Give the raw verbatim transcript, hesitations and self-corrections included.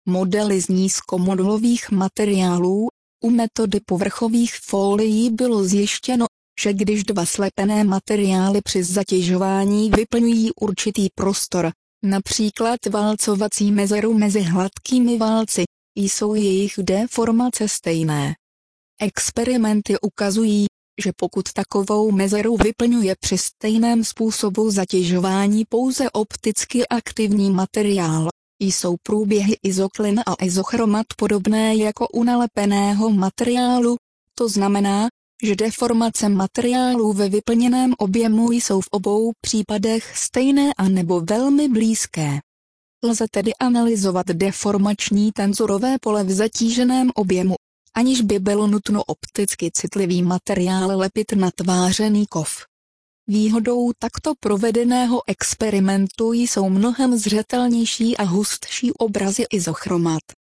modely z nízkomodulových materiálů. U metody povrchových fólií bylo zjištěno, že když dva slepené materiály při zatěžování vyplňují určitý prostor, například válcovací mezeru mezi hladkými válci, jsou jejich deformace stejné. Experimenty ukazují, že pokud takovou mezeru vyplňuje při stejném způsobu zatěžování pouze opticky aktivní materiál, jsou průběhy izoklin a izochromat podobné jako u nalepeného materiálu, to znamená, že deformace materiálů ve vyplněném objemu jsou v obou případech stejné a nebo velmi blízké. Lze tedy analyzovat deformační tenzorové pole v zatíženém objemu, aniž by bylo nutno opticky citlivý materiál lepit na tvářený kov. Výhodou takto provedeného experimentu jsou mnohem zřetelnější a hustší obrazy izochromat.